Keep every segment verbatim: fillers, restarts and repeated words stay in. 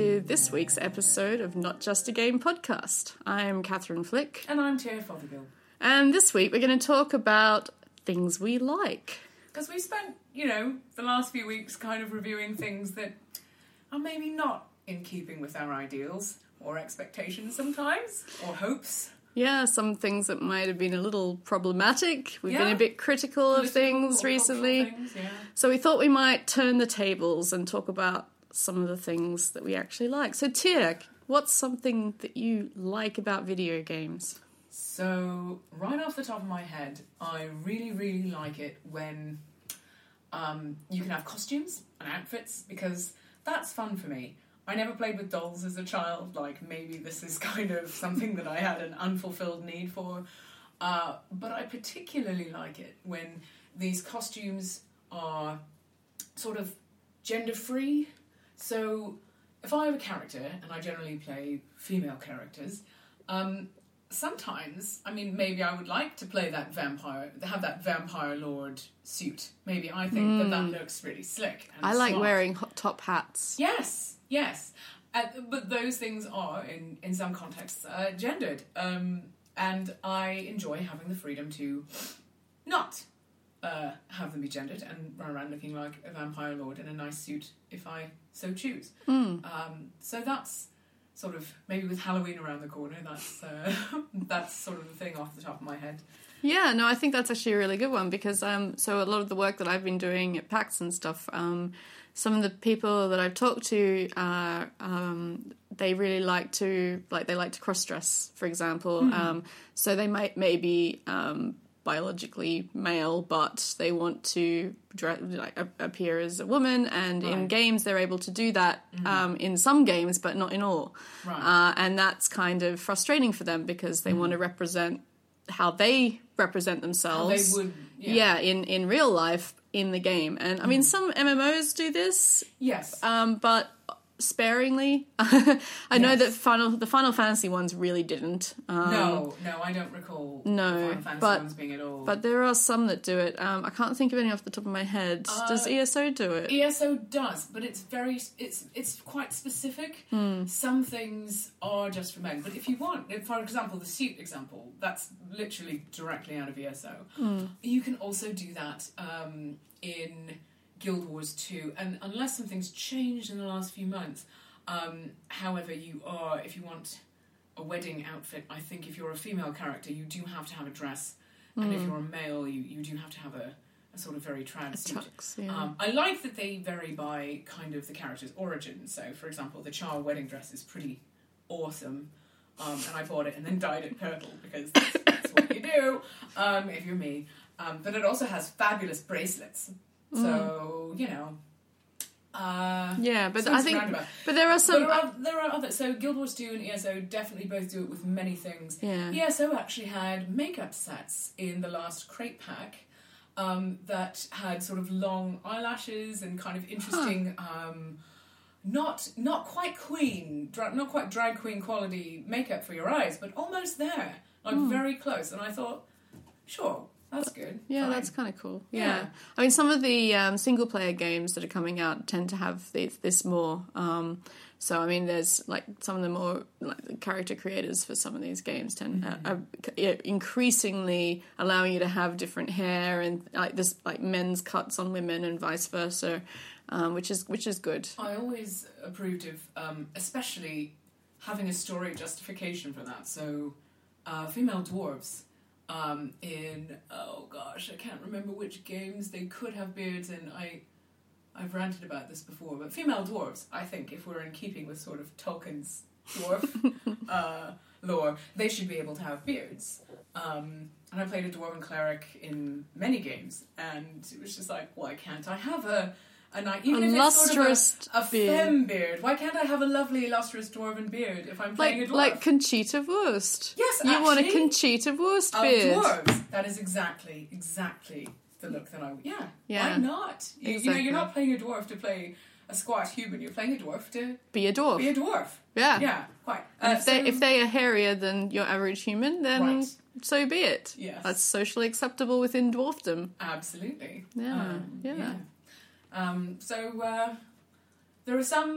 to this week's episode of Not Just a Game podcast. I'm Catherine Flick. And I'm Tia Fothergill. And this week we're going to talk about things we like. Because we spent, you know, the last few weeks kind of reviewing things that are maybe not in keeping with our ideals or expectations sometimes, or hopes. Yeah, some things that might have been a little problematic. We've yeah. been a bit critical Political of things recently. Things, yeah. So we thought we might turn the tables and talk about some of the things that we actually like. So Tia, what's something that you like about video games? So, right off the top of my head, I really, really like it when um, you can have costumes and outfits, because that's fun for me. I never played with dolls as a child, like maybe this is kind of something that I had an unfulfilled need for, uh, but I particularly like it when these costumes are sort of gender-free. So, if I have a character, and I generally play female characters, um, sometimes, I mean, maybe I would like to play that vampire, have that vampire lord suit. Maybe I think mm. that that looks really slick and I like smart. wearing hot top hats. Yes, yes. Uh, but those things are, in, in some contexts, uh, gendered. Um, and I enjoy having the freedom to not uh, have them be gendered and run around looking like a vampire lord in a nice suit if I so choose. Mm. Um, so that's sort of, maybe with Halloween around the corner, that's uh, that's sort of the thing off the top of my head. Yeah, no, I think that's actually a really good one, because um, so a lot of the work that I've been doing at PAX and stuff, um, some of the people that I've talked to, uh, um, they really like to, like, they like to cross-dress, for example. Mm. Um, so they might maybe um, biologically male, but they want to dress, like, appear as a woman, and right. in games they're able to do that mm. um, in some games, but not in all. Right. Uh, and that's kind of frustrating for them, because they mm. want to represent how they represent themselves. How they would, yeah. yeah, in, in real life, in the game. And, I mean, some M M Os do this. Yes. Um, but sparingly. I yes. know that Final the Final Fantasy ones really didn't. Um, no, no, I don't recall no, the Final Fantasy but, ones being at all. But there are some that do it. Um, I can't think of any off the top of my head. Uh, Does E S O do it? E S O does, but it's very, it's it's quite specific. Mm. Some things are just for men. But if you want, if, for example, the suit example, that's literally directly out of E S O. Mm. You can also do that um, in Guild Wars two, and unless something's changed in the last few months, um, however, you are, if you want a wedding outfit, I think if you're a female character, you do have to have a dress, mm. and if you're a male, you, you do have to have a, a sort of very trad suit. Tux, yeah. um, I like that they vary by kind of the character's origin. So, for example, the Char wedding dress is pretty awesome, um, and I bought it and then dyed it purple, because that's, that's what you do um, if you're me. Um, but it also has fabulous bracelets. So, you know, uh, yeah, but I think, but there are some, but there are, there are other, so Guild Wars two and E S O definitely both do it with many things. Yeah. E S O actually had makeup sets in the last crate pack, um, that had sort of long eyelashes and kind of interesting, huh. um, not, not quite queen, dra- not quite drag queen quality makeup for your eyes, but almost there, like mm. very close, and I thought, sure, that's good. Yeah, Fine. That's kind of cool. Yeah. yeah. I mean, some of the um, single-player games that are coming out tend to have this, this more. Um, so, I mean, there's, like, some of the more, like, the character creators for some of these games tend mm-hmm. are, are increasingly allowing you to have different hair and, like, this, like, men's cuts on women and vice versa, um, which is which is good. I always approved of, um, especially having a story justification for that. So, uh, female dwarves... Um, in, oh gosh, I can't remember which games they could have beards in. I, I've ranted about this before, but female dwarves, I think, if we're in keeping with sort of Tolkien's dwarf uh, lore, they should be able to have beards. Um, and I played a dwarven cleric in many games, and it was just like, why can't I have a... And I, even a if it's sort of a, a beard. femme beard, why can't I have a lovely, lustrous dwarven beard if I'm playing like, a dwarf? Like Conchita Wurst. Yes, you actually, want a Conchita Wurst beard. Of dwarves. That is exactly, exactly the look that I... Yeah, yeah. why not? You, exactly. you know, you're not playing a dwarf to play a squat human. You're playing a dwarf to... Be a dwarf. Be a dwarf. Yeah. Yeah, quite. And uh, if, they, so, if they are hairier than your average human, then right. so be it. Yes. That's socially acceptable within dwarfdom. Absolutely. Yeah, um, yeah. yeah. Um, so uh, there are some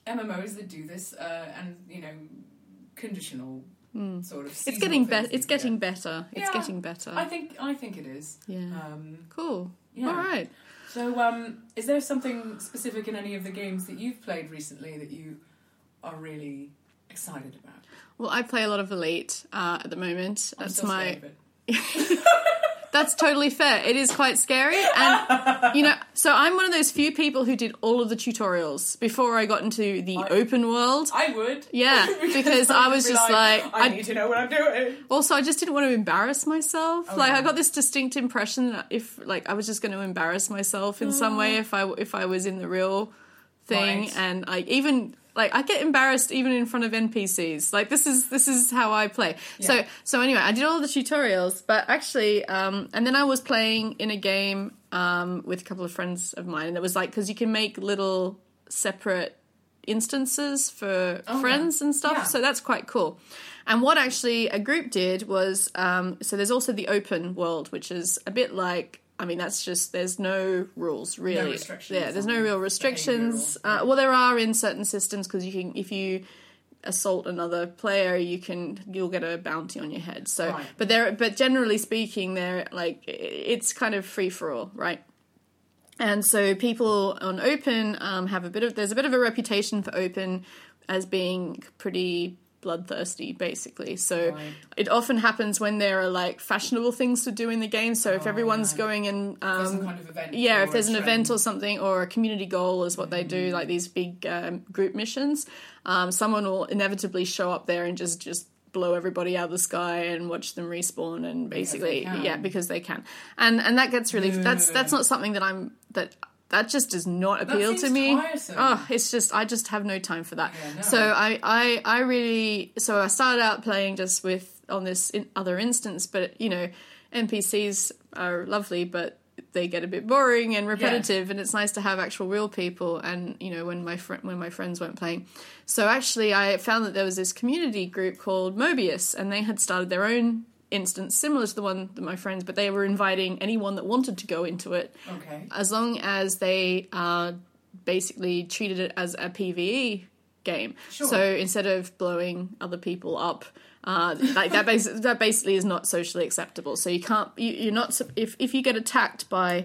M M Os that do this, uh, and you know, conditional mm. sort of. It's getting better. It's getting get. better. It's yeah, getting better. I think. I think it is. Yeah. Um, cool. Yeah. All right. So, um, is there something specific in any of the games that you've played recently that you are really excited about? Well, I play a lot of Elite uh, at the moment. I'm That's still my. Scared of it. That's totally fair. It is quite scary. And, you know, so I'm one of those few people who did all of the tutorials before I got into the I, open world. I would. Yeah, because I was just like... like I, I need to know what I'm doing. Also, I just didn't want to embarrass myself. Oh, like, yeah. I got this distinct impression that if, like, I was just going to embarrass myself in some way if I, if I was in the real thing. Right. And, like, even... Like, I get embarrassed even in front of N P Cs. Like, this is this is how I play. Yeah. So so anyway, I did all the tutorials, but actually, um, and then I was playing in a game um, with a couple of friends of mine, and it was like, because you can make little separate instances for oh, friends yeah. and stuff, yeah. so that's quite cool. And what actually a group did was, um, so there's also the open world, which is a bit like, I mean, that's just, there's no rules, really. No restrictions. Yeah, there's no real restrictions. Uh, well, there are in certain systems, because you can, if you assault another player, you can, you'll get a bounty on your head. So, right. but there, but generally speaking, they're like, it's kind of free for all, right? And so people on Open um, have a bit of, there's a bit of a reputation for Open as being pretty bloodthirsty, basically. So right. it often happens when there are like fashionable things to do in the game. So if oh, everyone's right. going and um, some kind of event yeah, if there's an trend. event or something, or a community goal is what mm. they do, like these big um, group missions, um, someone will inevitably show up there and just just blow everybody out of the sky and watch them respawn, and basically because yeah because they can, and and that gets really that's that's not something that I'm that that just does not appeal to me. Tiresome. Oh, it's just I just have no time for that. Yeah, no. So I, I I really so I started out playing just with on this in other instance, but you know, N P Cs are lovely, but they get a bit boring and repetitive, yeah. and it's nice to have actual real people. And you know, when my fr- when my friends weren't playing, so actually I found that there was this community group called Mobius, and they had started their own instance similar to the one that my friends, but they were inviting anyone that wanted to go into it, okay, as long as they uh, basically treated it as a PvE game. Sure. So instead of blowing other people up, uh, like that, bas- that basically is not socially acceptable. So you can't, you, you're not if if you get attacked by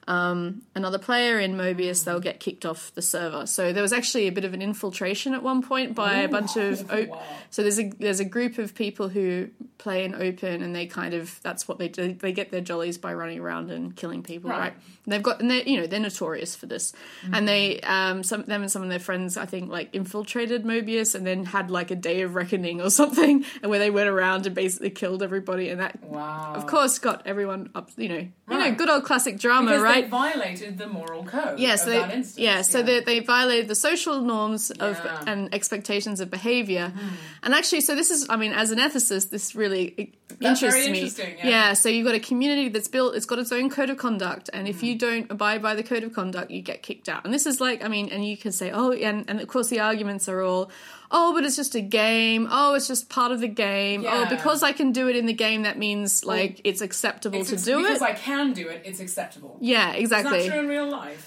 um, another player in Mobius, they'll get kicked off the server. So there was actually a bit of an infiltration at one point by Ooh. a bunch of op- Wow. so there's a there's a group of people who play in Open, and they kind of that's what they do. They get their jollies by running around and killing people, right? Right. And they've got and they you know they're notorious for this, mm-hmm. and they um some them and some of their friends I think like infiltrated Mobius and then had like a day of reckoning or something, and where they went around and basically killed everybody, and that wow. of course got everyone up. You know, Right. you know, good old classic drama, because right? they violated the moral code. Yeah, of so that they, instance. yeah, so yeah. They, they violated the social norms of Yeah. and expectations of behavior, Mm. and actually, so this is, I mean, as an ethicist, this really That's interests very me. interesting, yeah. so you've got a community that's built; it's got its own code of conduct, and if Mm. you don't abide by the code of conduct, you get kicked out. And this is like, I mean, and you can say, oh, and and of course the arguments are all, oh, but it's just a game. Oh, it's just part of the game. Yeah. Oh, because I can do it in the game, that means like it's acceptable It's to ex- do because it. I can do it, it's acceptable. Yeah, exactly. Is that true in real life?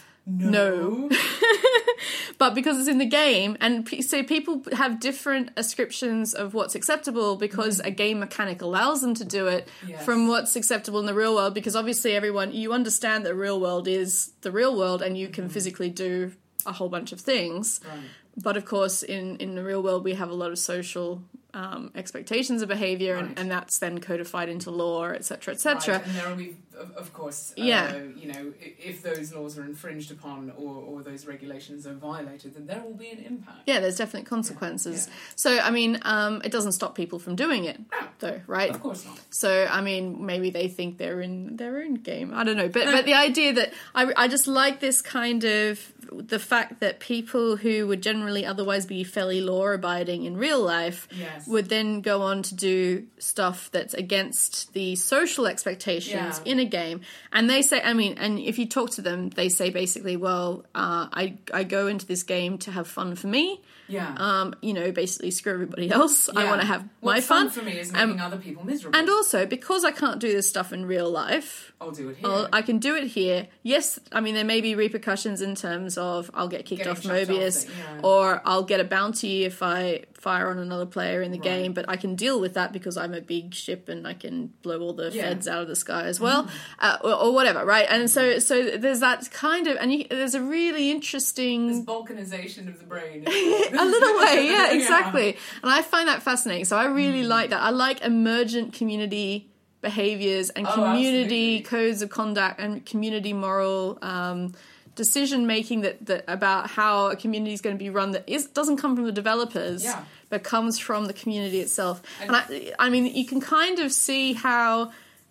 No. But because it's in the game, and p- so people have different ascriptions of what's acceptable because mm. a game mechanic allows them to do it Yes. from what's acceptable in the real world, because obviously everyone, you understand that real world is the real world and you can mm. physically do a whole bunch of things. Right. But of course, in, in the real world, we have a lot of social um, expectations of behaviour, Right. and, and that's then codified into law, et cetera, et cetera. Right. And there will be, of, of course, uh, Yeah. you know, i- if those laws are infringed upon or, or those regulations are violated, then there will be an impact. Yeah, there's definitely consequences. Yeah. So, I mean, um, it doesn't stop people from doing it, No. though, right? Of course not. So, I mean, maybe they think they're in their own game. I don't know. But but the idea that I, I just like this kind of the fact that people who would generally otherwise be fairly law-abiding in real life Yes. would then go on to do stuff that's against the social expectations Yeah. in a a game, and they say, I mean, and if you talk to them, they say basically, well, uh, I I go into this game to have fun for me. Yeah. Um, you know, basically screw everybody else. Yeah. I want to have What's my fun. fun for me is making um, other people miserable. And also, because I can't do this stuff in real life, I'll do it here. I'll, I can do it here. Yes, I mean, there may be repercussions in terms of I'll get kicked Getting off chucked Mobius, off it, yeah. or I'll get a bounty if I fire on another player in the Right. game, but I can deal with that because I'm a big ship and I can blow all the Yeah. feds out of the sky as well, uh, or, or whatever, right? And so, so there's that kind of, and you, there's a really interesting... This balkanization of the brain. a little way, yeah, exactly. Yeah. And I find that fascinating. So I really mm. like that. I like emergent community behaviors and oh, community absolutely. codes of conduct and community moral um, decision making that, that about how a community is going to be run that is doesn't come from the developers, yeah. but comes from the community itself. And, and I, I mean, you can kind of see how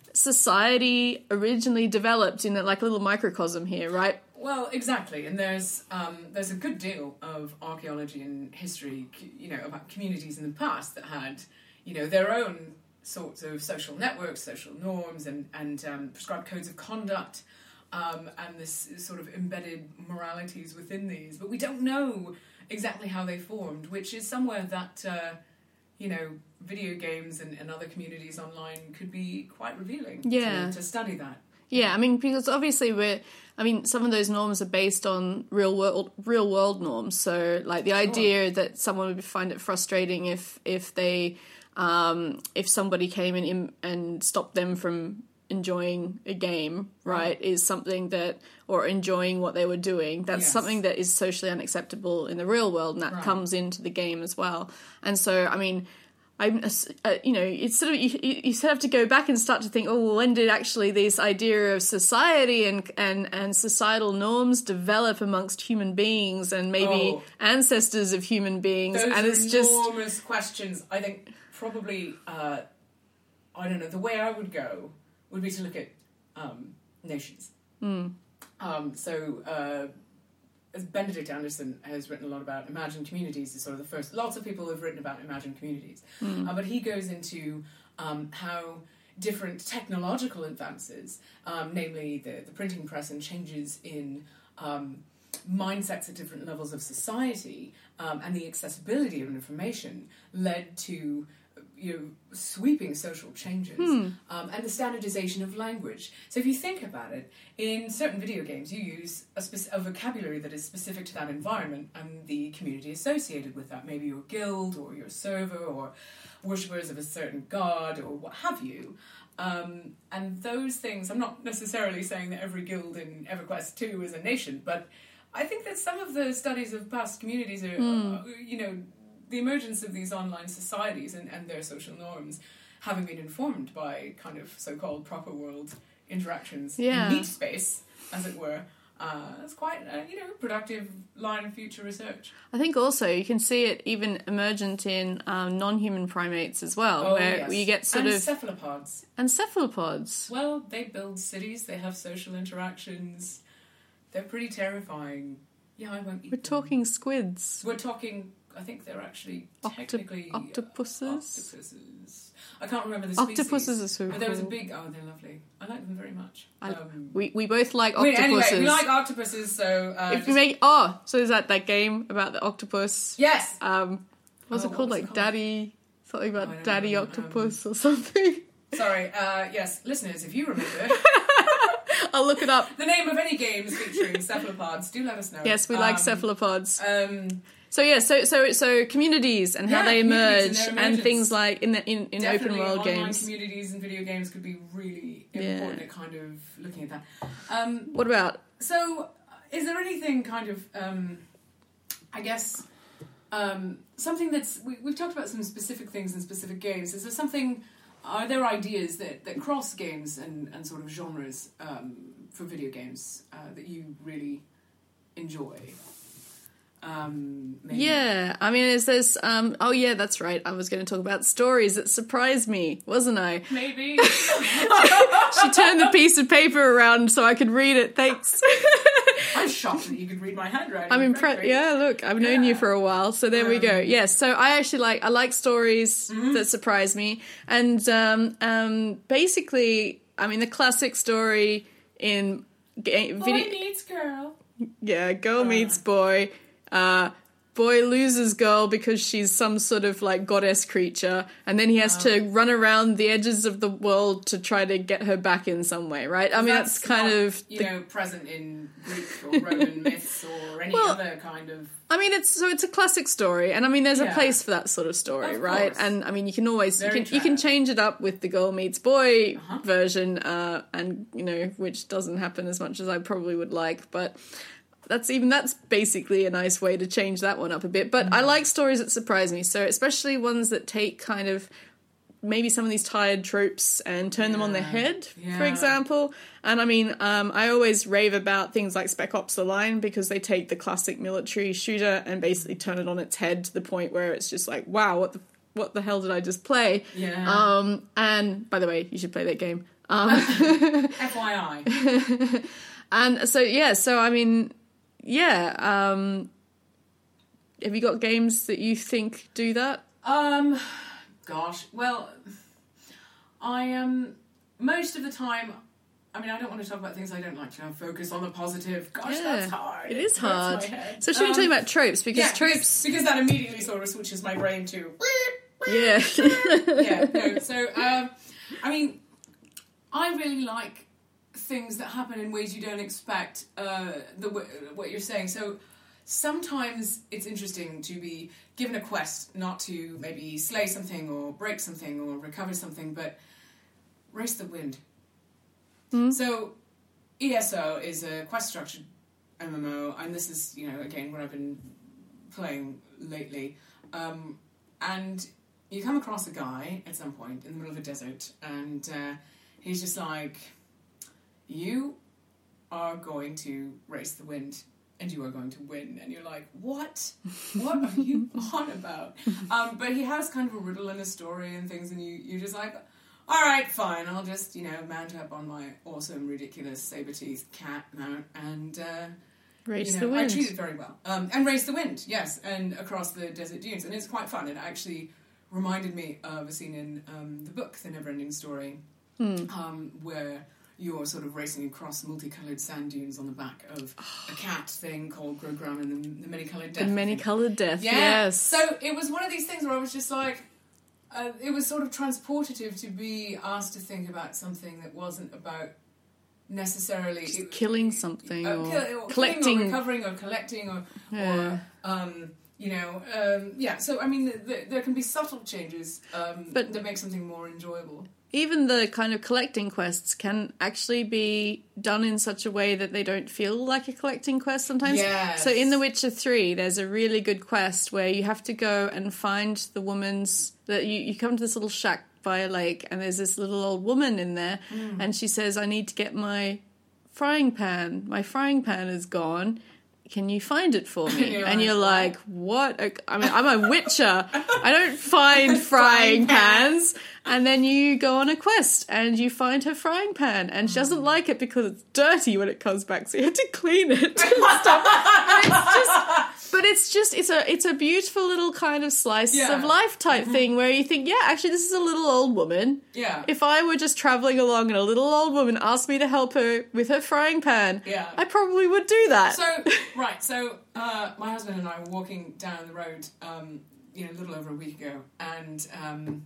society originally developed in a, like a little microcosm here, right? Well, exactly, and there's um, there's a good deal of archaeology and history, you know, about communities in the past that had, you know, their own sorts of social networks, social norms, and and um, prescribed codes of conduct, um, and this sort of embedded moralities within these. But we don't know exactly how they formed, which is somewhere that uh, you know, video games and, and other communities online could be quite revealing. Yeah. to, to study that. Yeah, I mean, because obviously we're, I mean, some of those norms are based on real world, real world norms. So, like the sure. idea that someone would find it frustrating if if they, um, if somebody came in and stopped them from enjoying a game, right, right, is something that, or enjoying what they were doing. That's yes. something that is socially unacceptable in the real world, and that right. comes into the game as well. And so, I mean. I'm, uh, you know, it's sort of you, you sort of have to go back and start to think, oh, well, when did actually this idea of society and and and societal norms develop amongst human beings and maybe oh, ancestors of human beings? Those and are it's just enormous questions. I think probably, uh, I don't know. The way I would go would be to look at um, nations. Mm. Um, so. Uh, As Benedict Anderson has written a lot about imagined communities, is sort of the first. Lots of people have written about imagined communities, mm. uh, but he goes into um, how different technological advances, um, namely the, the printing press and changes in um, mindsets at different levels of society, um, and the accessibility of information, led to you know, sweeping social changes hmm. um, and the standardization of language. So if you think about it, in certain video games you use a, spec- a vocabulary that is specific to that environment and the community associated with that, maybe your guild or your server or worshippers of a certain god or what have you. Um, and those things, I'm not necessarily saying that every guild in EverQuest two is a nation, but I think that some of the studies of past communities are, hmm. uh, you know, the emergence of these online societies and, and their social norms having been informed by kind of so-called proper world interactions yeah. in meat space, as it were, uh, it's quite a, you know, productive line of future research. I think also you can see it even emergent in um, non-human primates as well, oh, where yes. you get sort and of... cephalopods. And cephalopods. Well, they build cities, they have social interactions, they're pretty terrifying. Yeah, I won't eat We're them. talking squids. We're talking... I think they're actually Octo- technically octopuses. Uh, octopuses. I can't remember the species. Octopuses are so But there was a cool. big. Oh, they're lovely. I like them very much. I, um, we we both like wait, octopuses. anyway, we like octopuses. So uh, if just, you make oh, so is that that game about the octopus? yes. Um, what's Oh, it what called? was Like it called? Daddy something about Oh, I don't Daddy know. Octopus or something. Sorry. Uh, yes, listeners, if you remember I'll look it up. the name of any games featuring cephalopods, do let us know. Yes, we like Um, cephalopods. Um, So yeah, so so so communities and how Yeah, they communities emerge and their and emergence. things like in the, in, in open definitely world online games. communities and video games could be really Yeah. important at kind of looking at that. Um, What about So, is there anything kind of, um, I guess, um, something that's... We, we've talked about some specific things in specific games. Is there something... Are there ideas that, that cross games and, and sort of genres um, for video games uh, that you really enjoy? Um, maybe? Yeah, I mean, is this? Um, oh, yeah, that's right. I was going to talk about stories that surprised me, wasn't I? Maybe. She turned the piece of paper around so I could read it. Thanks. I'm shocked that you could read my handwriting. I'm impressed. Yeah, look, I've known Yeah. you for a while, so there we go. Um, Yes, so I actually like I like stories Mhm. that surprise me, and um, um, basically, I mean, the classic story in game, Boy video, meets girl. yeah, girl Uh. meets boy. Uh, boy loses girl because she's some sort of like goddess creature, and then he has to run around the edges of the world to try to get her back in some way, right? I mean, that's, that's kind not, of you the, know present in Greek or Roman myths or any well, other kind of. I mean, it's so it's a classic story, and I mean, there's Yeah. a place for that sort of story, Of right? course. And I mean, you can always you Very can, you can trad. change it up with the girl meets boy Uh-huh. version, uh, and you know, which doesn't happen as much as I probably would like, but that's even that's basically a nice way to change that one up a bit. But I like stories that surprise me, so especially ones that take kind of maybe some of these tired tropes and turn them on their Yeah. head, Yeah. for example. And I mean, um, I always rave about things like Spec Ops: The Line because they take the classic military shooter and basically turn it on its head to the point where it's just like, wow, what the what the hell did I just play? Yeah. Um, and by the way, you should play that game. Um, F Y I. and so yeah, so I mean, yeah. Um, have you got games that you think do that? Um, gosh. Well, I um most of the time. I mean, I don't want to talk about things I don't like. You know, focus on the positive. Gosh, Yeah, that's hard. it is hurts hard. my head. So should we Um, talk about tropes? Because yeah, tropes, because, because that immediately sort of switches my brain to. yeah. yeah. No. So, um, I mean, I really like things that happen in ways you don't expect. Uh, the what you're saying. So. Sometimes it's interesting to be given a quest, not to maybe slay something or break something or recover something, but race the wind. Mm. So, E S O is a quest-structured M M O, and this is, you know, again, what I've been playing lately. Um, and you come across a guy at some point in the middle of a desert, and uh, he's just like, you are going to race the wind. And you are going to win. And you're like, what? What are you on about? Um, but he has kind of a riddle and a story and things, and you, you're just like, all right, fine, I'll just, you know, mount up on my awesome, ridiculous saber-teeth cat mount and, uh, Race you the know, I wind. treat it very well. Um, and race the wind, yes, and across the desert dunes. And it's quite fun. It actually reminded me of a scene in um, the book, The Never-Ending Story, Mm. um, where you're sort of racing across multicolored sand dunes on the back of a cat thing called Grogram and the, the many-colored death. The many-coloured death, Yeah. yes. So it was one of these things where I was just like, uh, it was sort of transportative to be asked to think about something that wasn't about necessarily Just it- killing something uh, or kill- or collecting. killing or recovering or collecting or, Yeah. or um, you know, um, yeah. So I mean, th- th- there can be subtle changes um, But- that make something more enjoyable. Even the kind of collecting quests can actually be done in such a way that they don't feel like a collecting quest sometimes. Yes. So in The Witcher three, there's a really good quest where you have to go and find the woman's... that you, you come to this little shack by a lake and there's this little old woman in there Mm. and she says, I need to get my frying pan. My frying pan is gone. Can you find it for me? And you're and you're like, like, what? I mean, I'm a witcher. I don't find frying pans. And then you go on a quest and you find her frying pan. And she doesn't like it because it's dirty when it comes back. So you have to clean it and stuff. And it's just, but it's just, it's a, it's a beautiful little kind of slice Yeah. of life type thing where you think, yeah, actually, this is a little old woman. Yeah. If I were just traveling along and a little old woman asked me to help her with her frying pan, Yeah. I probably would do that. So, right, so uh, my husband and I were walking down the road, um, you know, a little over a week ago, and um,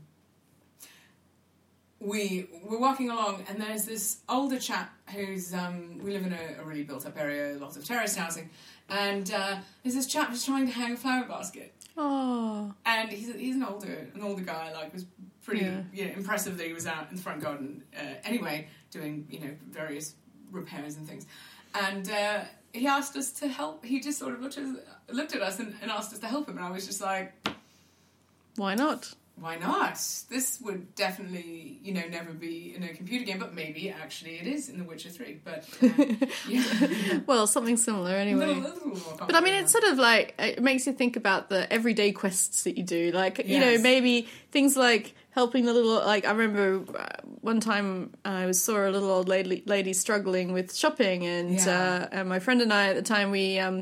we were walking along, and there's this older chap who's, um, we live in a, a really built-up area, lots of terraced housing, and uh, there's this chap who's trying to hang a flower basket. Oh. And he's he's an older an older guy, like, was pretty Yeah. you know, impressive that he was out in the front garden uh, anyway, doing, you know, various repairs and things. And uh, he asked us to help. He just sort of looked at us, looked at us and, and asked us to help him. And I was just like, Why not? why not? This would definitely, you know, never be in a computer game, but maybe actually it is in The Witcher three. But uh, yeah, Well, something similar a anyway. little, a little more But I mean, complicated. it's sort of like, it makes you think about the everyday quests that you do. Like, you know, Yes. maybe things like helping the little, like, I remember uh, one time I saw a little old lady, lady struggling with shopping, and, Yeah. uh, and my friend and I at the time, we, um,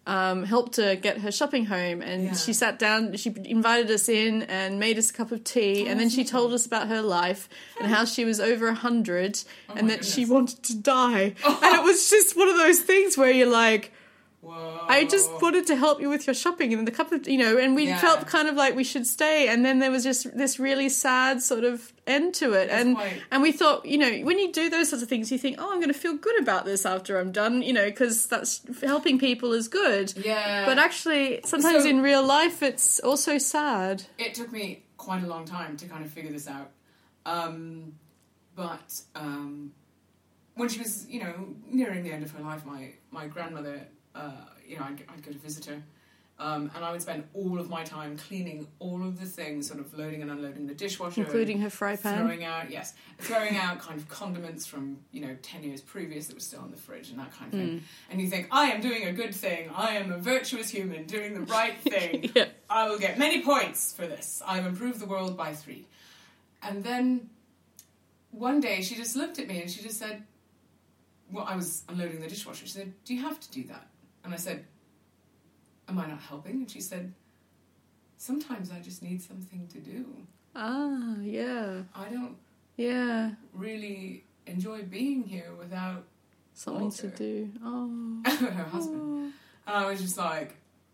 um, helped her get her shopping home, and Yeah. she sat down, she invited us in and made us a cup of tea, Oh, and then she that's told us about her life and how she was over a hundred Oh and my that she goodness. wanted to die. Oh. And it was just one of those things where you're like, Whoa. I just wanted to help you with your shopping, and the couple of, you know, and we Yeah. felt kind of like we should stay, and then there was just this really sad sort of end to it, It's and quite- and we thought, you know, when you do those sorts of things, you think, oh, I'm going to feel good about this after I'm done, you know, because that's helping people is good. Yeah. But actually, sometimes So- in real life, it's also sad. It took me quite a long time to kind of figure this out. Um, but um, when she was, you know, nearing the end of her life, my, my grandmother, uh, you know, I'd, I'd go to visit her. Um, and I would spend all of my time cleaning all of the things, sort of loading and unloading the dishwasher. Including her fry pan. Throwing out, yes, throwing out kind of condiments from, you know, ten years previous that were still in the fridge and that kind of thing. Mm. And you think, I am doing a good thing. I am a virtuous human doing the right thing. Yeah. I will get many points for this. I've improved the world by three. And then one day she just looked at me and she just said, well, I was unloading the dishwasher. She said, do you have to do that? And I said, am I not helping? And she said, sometimes I just need something to do. Ah, yeah. I don't Yeah. really enjoy being here without Something Walter. to do. Oh. her husband. And I was just like,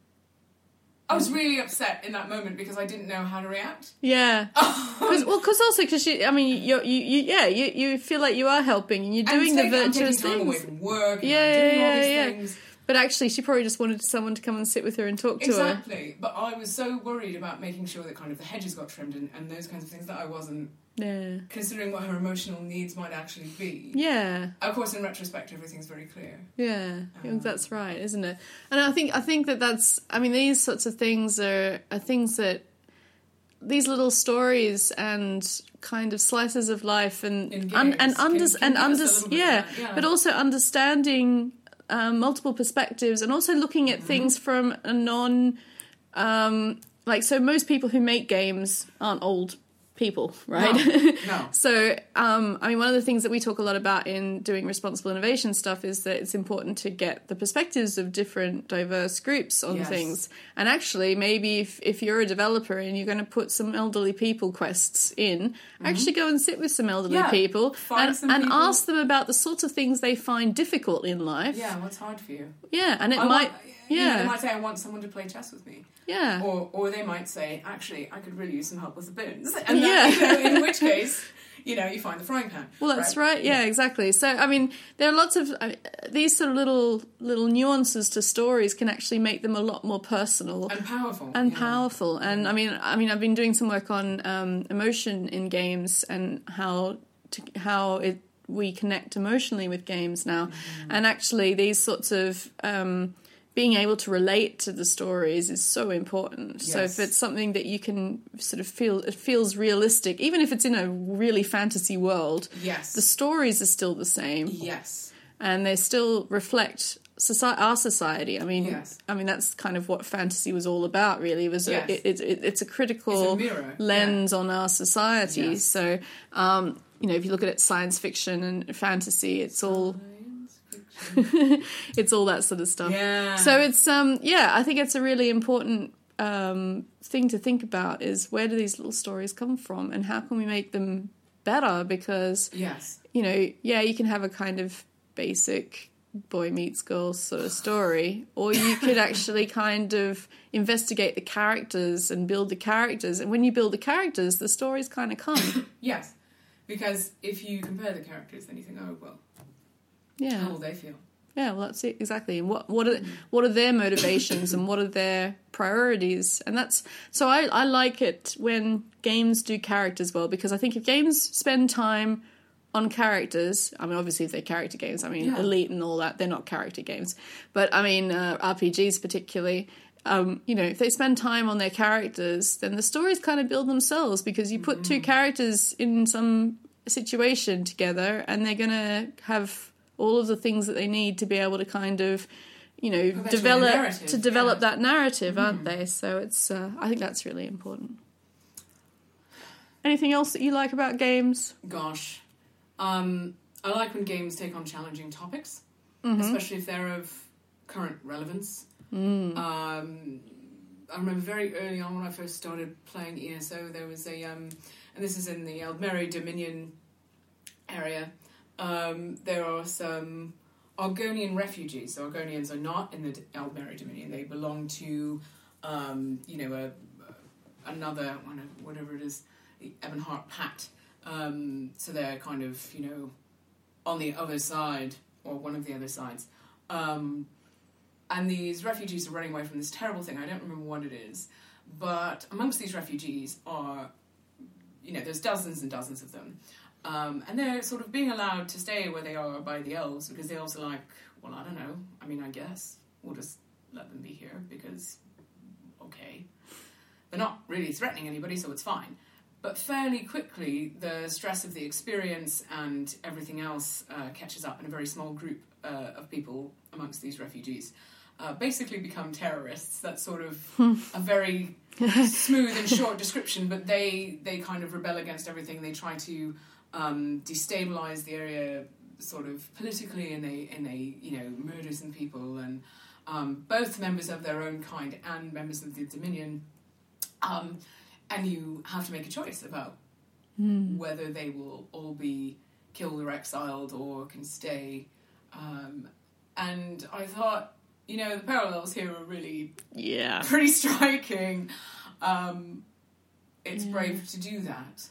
I was really upset in that moment because I didn't know how to react. Yeah. Cause, well, because also, because you, I mean, you, you, you, yeah, you, you feel like you are helping and you're doing I'm the taking, I'm virtuous taking time away things. from work. And Yeah, I'm doing yeah, all these yeah, things. But actually, she probably just wanted someone to come and sit with her and talk to her. Exactly. But I was so worried about making sure that kind of the hedges got trimmed and, and those kinds of things that I wasn't Yeah. considering what her emotional needs might actually be. Yeah. Of course, in retrospect, everything's very clear. Yeah, Um, that's right, isn't it? And I think I think that that's. I mean, these sorts of things are, are things that these little stories and kind of slices of life and In un, games and can- under can and give us a under little bit of yeah, that, yeah. but also understanding um, multiple perspectives and also looking at Mm-hmm. things from a non um, like so. Most people who make games aren't old people, right? No, no. So, um, I mean, one of the things that we talk a lot about in doing responsible innovation stuff is that it's important to get the perspectives of different diverse groups on Yes. things. And actually, maybe if, if you're a developer and you're going to put some elderly people quests in, actually go and sit with some elderly Yeah, people find and, some and people- ask them about the sorts of things they find difficult in life. Yeah, what's hard for you? Yeah, and it I might... want, you know, yeah. they might say, I want someone to play chess with me. Yeah. Or or they might say, actually, I could really use some help with the bins. And Yeah. that, you know, in which case, you know, you find the frying pan. Well, that's right. Yeah, exactly. So, I mean, there are lots of uh, these sort of little little nuances to stories can actually make them a lot more personal And powerful. and yeah. powerful. And I mean, I mean, I've been doing some work on um, emotion in games and how to, how it we connect emotionally with games now. Mm-hmm. And actually, these sorts of um, being able to relate to the stories is so important. So if Yes. it's something that you can sort of feel, it feels realistic, even if it's in a really fantasy world, Yes. the stories are still the same, Yes. and they still reflect society, our society. I mean, Yes. I mean that's kind of what fantasy was all about. Really, it was Yes. a, it, it, it, it's a critical It's a mirror, lens on our society. Yes. So, um, you know, if you look at it, science fiction and fantasy, it's all it's all that sort of stuff. Yeah. So it's um yeah, I think it's a really important um thing to think about is where do these little stories come from and how can we make them better, because Yes. you know, yeah, you can have a kind of basic boy meets girl sort of story, or you could actually kind of investigate the characters and build the characters, and when you build the characters, the stories kind of come. Yes. Because if you compare the characters, then you think, oh, well, Yeah. how will they feel? Yeah, well, that's it exactly. And what what are what are their motivations and what are their priorities? And that's so I I like it when games do characters well, because I think if games spend time on characters, I mean, obviously if they're character games, I mean, Yeah. Elite and all that, they're not character games, but I mean uh, R P Gs particularly. Um, you know, if they spend time on their characters, then the stories kind of build themselves, because you put two characters in some situation together, and they're gonna have all of the things that they need to be able to kind of, you know, Perpetuate develop the narrative, to develop yeah. that narrative, aren't they? So it's, uh, I think that's really important. Anything else that you like about games? Gosh. Um, I like when games take on challenging topics, Mm-hmm. especially if they're of current relevance. Mm. Um, I remember very early on when I first started playing E S O, there was a, um, and this is in the Aldmeri Dominion area, um, there are some Argonian refugees. So Argonians are not in the Aldmeri Dominion. They belong to, um, you know, a, another, whatever it is, the Ebonheart Pact. Um, so they're kind of, you know, on the other side, or one of the other sides. Um, and these refugees are running away from this terrible thing. I don't remember what it is. But amongst these refugees are, you know, there's dozens and dozens of them. Um, and they're sort of being allowed to stay where they are by the elves, because the elves are like, well, I don't know. I mean, I guess we'll just let them be here because, okay. They're not really threatening anybody, so it's fine. But fairly quickly, the stress of the experience and everything else uh, catches up, and a very small group uh, of people amongst these refugees uh, basically become terrorists. That's sort of a very smooth and short description, but they, they kind of rebel against everything. They try to um, destabilise the area sort of politically, and they, and they you know, murder some people, and um, both members of their own kind and members of the Dominion. Um, and you have to make a choice about mm. whether they will all be killed or exiled or can stay. Um, and I thought, you know, the parallels here are really yeah. pretty striking. Um, it's yeah. brave to do that.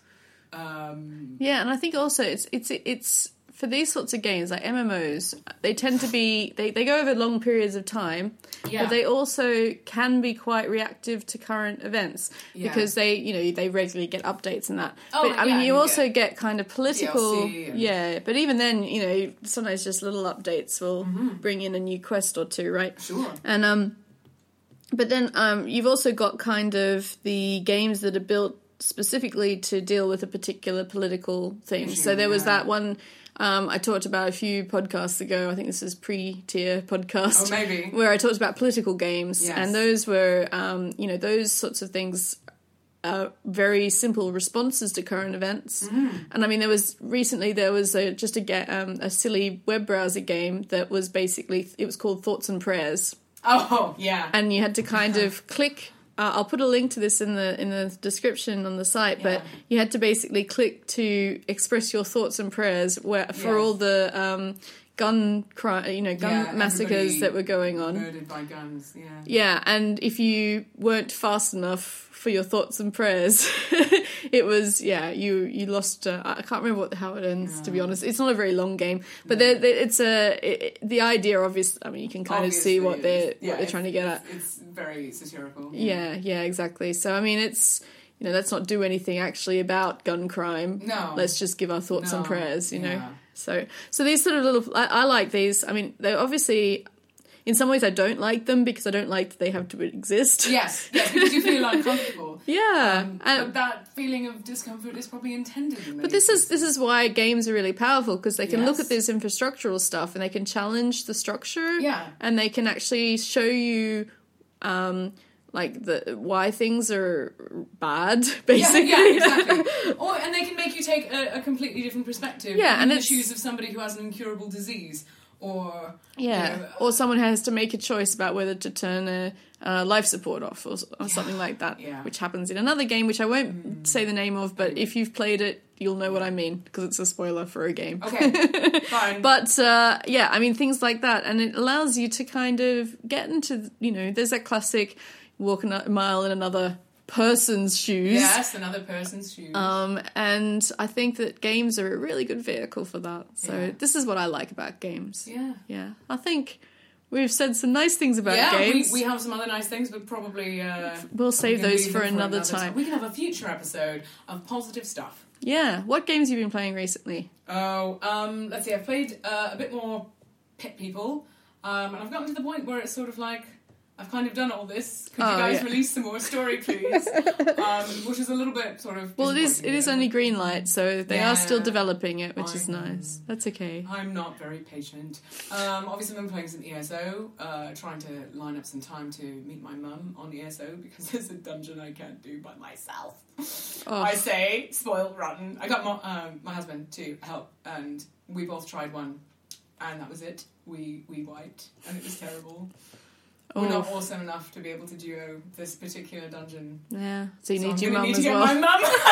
Um, yeah, and I think also it's it's it's for these sorts of games like M M Os, they tend to be they, they go over long periods of time, yeah. but they also can be quite reactive to current events yeah. because they you know they regularly get updates and that. Oh, but I yeah, mean, you also get, get kind of political, and... yeah. But even then, you know, sometimes just little updates will mm-hmm. bring in a new quest or two, right? Sure. And um, but then um, you've also got kind of the games that are built specifically to deal with a particular political thing. Issue, so there was yeah. that one um, I talked about a few podcasts ago. I think this is pre-tier podcast. Oh, maybe. Where I talked about political games. Yes. And those were, um, you know, those sorts of things are very simple responses to current events. Mm. And I mean, there was recently, there was a, just a, get, um, a silly web browser game that was basically, it was called Thoughts and Prayers. Oh, yeah. And you had to kind of click... Uh, I'll put a link to this in the in the description on the site, yeah. but you had to basically click to express your thoughts and prayers where, for yes. all the um, gun crime, you know, gun yeah, massacres that were going on. Murdered by guns, yeah. Yeah, and if you weren't fast enough for your thoughts and prayers, it was yeah, you you lost. Uh, I can't remember what how it ends. No. To be honest, it's not a very long game, but no. they're, they're, it's a it, the idea. Obviously, I mean, you can kind Obviously, of see what they're yeah, what they're trying to get at. It's very satirical. Yeah. yeah, yeah, exactly. So I mean, it's. You know, let's not do anything actually about gun crime. No. Let's just give our thoughts no. and prayers, you know. Yeah. So so these sort of little... I, I like these. I mean, they're obviously... In some ways, I don't like them because I don't like that they have to exist. Yes, yes, because you feel uncomfortable. yeah. Um, and, but that feeling of discomfort is probably intended in But this is, this is why games are really powerful, because they can yes. look at this infrastructural stuff and they can challenge the structure. Yeah. And they can actually show you... Um, like the why things are bad, basically. Yeah, yeah, exactly. Or and they can make you take a, a completely different perspective. Yeah, in and the it's, shoes of somebody who has an incurable disease, or yeah, you know, or someone has to make a choice about whether to turn a, a life support off, or, or yeah, something like that, yeah. which happens in another game, which I won't mm. say the name of, but if you've played it, you'll know what I mean, because it's a spoiler for a game. Okay, fine. But, uh, yeah, I mean, things like that, and it allows you to kind of get into, you know, there's that classic... walk a mile in another person's shoes. Yes, another person's shoes. Um, and I think that games are a really good vehicle for that. So yeah. this is what I like about games. Yeah. Yeah. I think we've said some nice things about yeah, games. We, we have some other nice things, but probably... Uh, we'll save we those for, for another, another time. time. We can have a future episode of positive stuff. Yeah. What games have you been playing recently? Oh, um, let's see. I've played uh, a bit more Pit People, um, and I've gotten to the point where it's sort of like... I've kind of done all this. Could oh, you guys yeah. release some more story, please? um, which is a little bit sort of... Well, it is It is only Greenlight, so they yeah, are still developing it, which I'm, is nice. That's okay. I'm not very patient. Um, obviously, I've been playing some E S O, uh, trying to line up some time to meet my mum on E S O, because there's a dungeon I can't do by myself. Oh. I say, spoiled rotten. I got my, um, my husband to help, and we both tried one, and that was it. We, we wiped, and it was terrible. we're not Oof. awesome enough to be able to duo this particular dungeon. Yeah, so you So need I'm your gonna mum need as to get well. my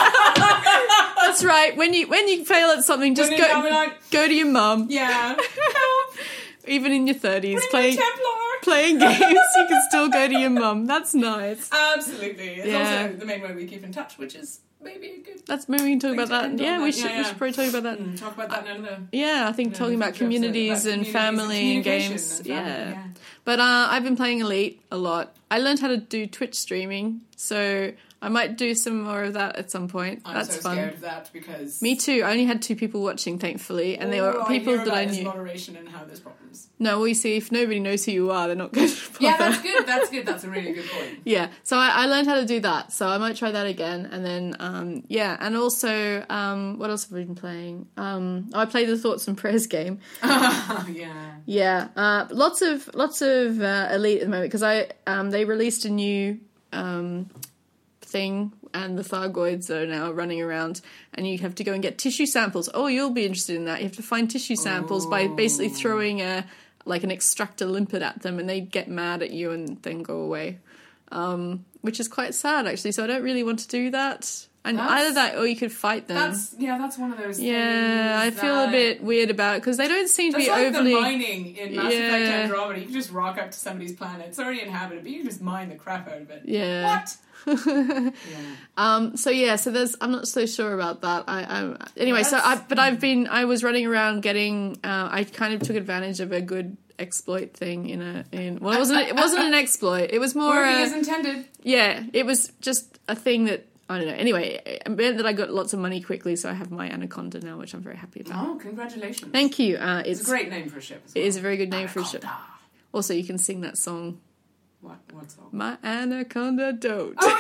mum. That's right. When you when you fail at something, just When go in doubt, we're like, go to your mum. yeah, help, Even in your thirties, bring playing the Templar. playing games, you can still go to your mum. That's nice. Absolutely. It's Yeah. also the main way we keep in touch, which is maybe a good That's maybe we can talk thing about to that. end on Yeah, we that. should Yeah, we yeah. should probably talk about that. Mm, talk about that in another. Yeah, I think in talking another about future episode, communities about and communities family and communication games. and yeah. family, yeah. But uh, I've been playing Elite a lot. I learned how to do Twitch streaming, so I might do some more of that at some point. I'm That's so fun. scared of that because Me too. I only had two people watching, thankfully, and they were all people I hear that I about is knew. moderation and how there's problems. No, well, you see, if nobody knows who you are, they're not going to bother. Yeah, that's good. That's good. That's a really good point. Yeah, so I, I learned how to do that, so I might try that again. And then, um, yeah, and also, um, what else have we been playing? Um, oh, I played the Thoughts and Prayers game. Yeah. Yeah, uh, lots of lots of uh, Elite at the moment because I um, they released a new um, thing, and the Thargoids are now running around, and you have to go and get tissue samples. Oh, you'll be interested in that. You have to find tissue samples by basically throwing a like an extractor limpet at them, and they get mad at you and then go away, um, which is quite sad actually. So I don't really want to do that. And That's- either that or you could fight them. That's yeah. That's one of those. Yeah, I things feel that- a bit weird about it because they don't seem to That's be like overly. the mining in Mass Effect Yeah. Andromeda. You can just rock up to somebody's planet. It's already inhabited, but you can just mine the crap out of it. Yeah. What? Yeah. Um. So yeah. So there's. I'm not so sure about that. I. I anyway. So I. That's- But I've been. I was running around getting. Uh, I kind of took advantage of a good exploit thing in a. In well, it wasn't. It wasn't an exploit. It was more. Working Uh, as intended. yeah. It was just a thing that. I don't know. Anyway, it meant that I got lots of money quickly, so I have my Anaconda now, which I'm very happy about. Oh, congratulations! Thank you. Uh, it's, It's a great name for a ship. As It well. is a very good name for a ship. Anaconda. Also, you can sing that song. What? What song? My Anaconda don't. Oh,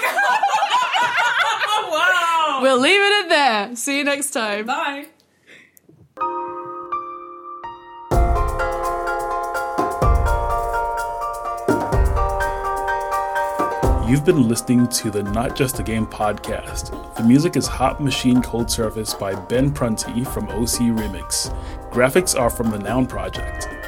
wow! We'll leave it at there. See you next time. Bye. You've been listening to the Not Just a Game podcast. The music is Hot Machine Cold Service by Ben Prunty from O C Remix. Graphics are from the Noun Project.